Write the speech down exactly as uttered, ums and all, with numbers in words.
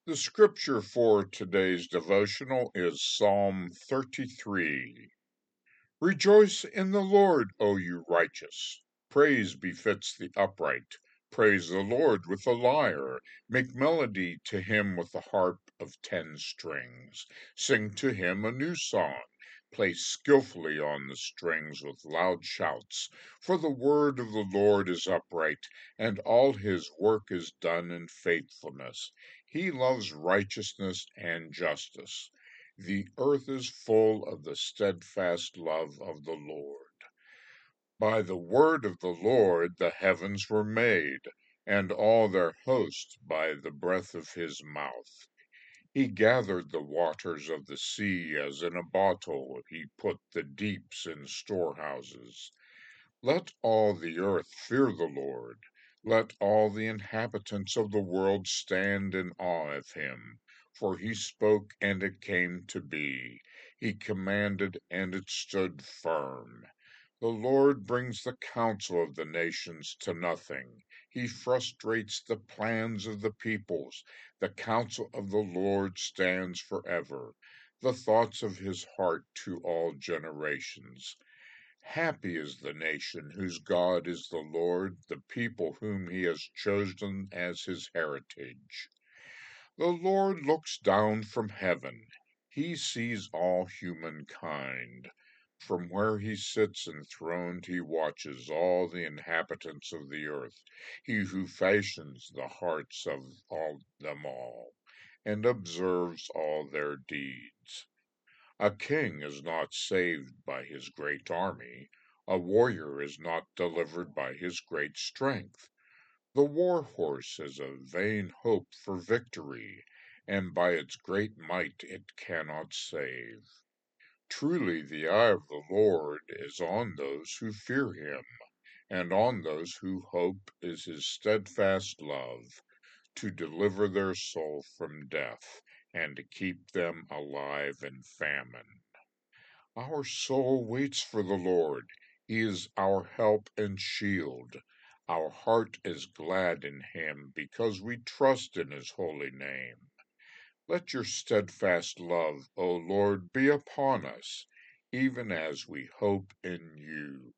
The scripture for today's devotional is Psalm thirty-three. Rejoice in the Lord, O you righteous. Praise befits the upright. Praise the Lord with a lyre. Make melody to him with a harp of ten strings. Sing to him a new song. Play skillfully on the strings with loud shouts. For the word of the Lord is upright, and all his work is done in faithfulness. He loves righteousness and justice. The earth is full of the steadfast love of the Lord. By the word of the Lord the heavens were made, and all their host by the breath of his mouth. He gathered the waters of the sea as in a bottle, he put the deeps in storehouses. Let all the earth fear the Lord. Let all the inhabitants of the world stand in awe of him. For he spoke, and it came to be. He commanded, and it stood firm. The Lord brings the counsel of the nations to nothing. He frustrates the plans of the peoples. The counsel of the Lord stands forever, the thoughts of his heart to all generations. Happy is the nation whose God is the Lord, the people whom he has chosen as his heritage. The Lord looks down from heaven. He sees all humankind. From where he sits enthroned, he watches all the inhabitants of the earth, he who fashions the hearts of all them all, and observes all their deeds. A king is not saved by his great army. A warrior is not delivered by his great strength. The war horse is a vain hope for victory, and by its great might it cannot save. Truly the eye of the Lord is on those who fear him, and on those who hope is his steadfast love, to deliver their soul from death, and to keep them alive in famine. Our soul waits for the Lord. He is our help and shield. Our heart is glad in him because we trust in his holy name. Let your steadfast love, O Lord, be upon us, even as we hope in you.